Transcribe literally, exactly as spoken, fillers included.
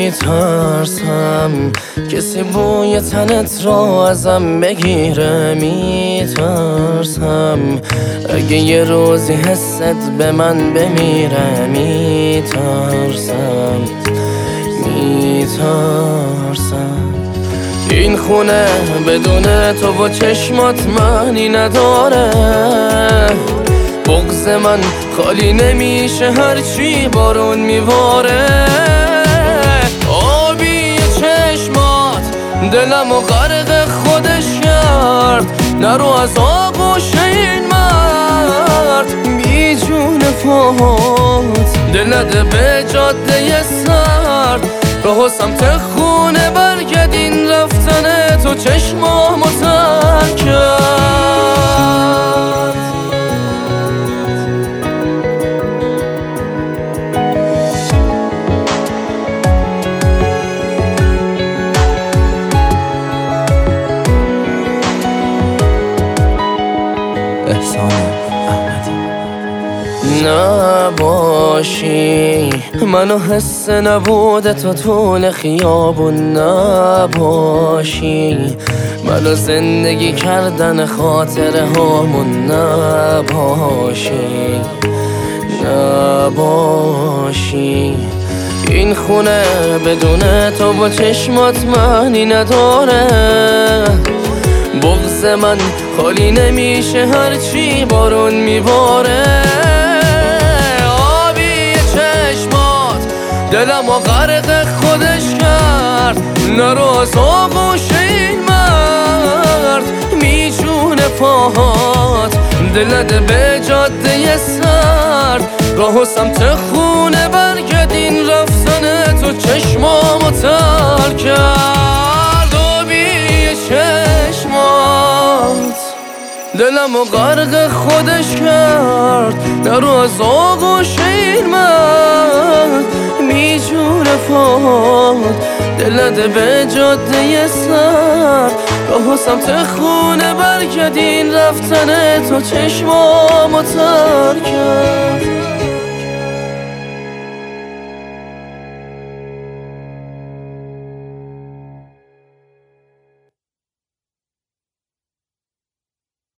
میترسم کسی بوی تنت را ازم بگیره، میترسم اگه یه روزی حست به من بمیره، میترسم میترسم این خونه بدون تو و چشمات معنی نداره، بغض من خالی نمیشه هرچی بارون میباره، آبی چشمات دلم و غرق خودش کرد، نرو از آغوش این مرد بی جون پات، دل نده به جاده سرد، راه سمت خونه برگرد، این رفتن تو چشمامو تر کرد. احسان احمدی. نباشی منو حس نبوده تو طول خیابون، نباشی منو زندگی کردن خاطره هامون، نباشی نباشی این خونه بدون تو با چشمات معنی نداره، بغض من خالی نمیشه هرچی بارون میباره، آبی چشمات دلم و غرق خودش کرد، نرو از آغوش این مرد میجونه پاهات، دل نده به جاده سرد، راه سمت خونه برگرد، این رفتن تو چشمامو تر کرد، آبی چشمات دلم و غرق خودش کرد، نرو از آغوش این مرد میجونه پات، دل نده به جاده سر، راه سمت خونه برگرد، این رفتن تو چشمامو تر کرد.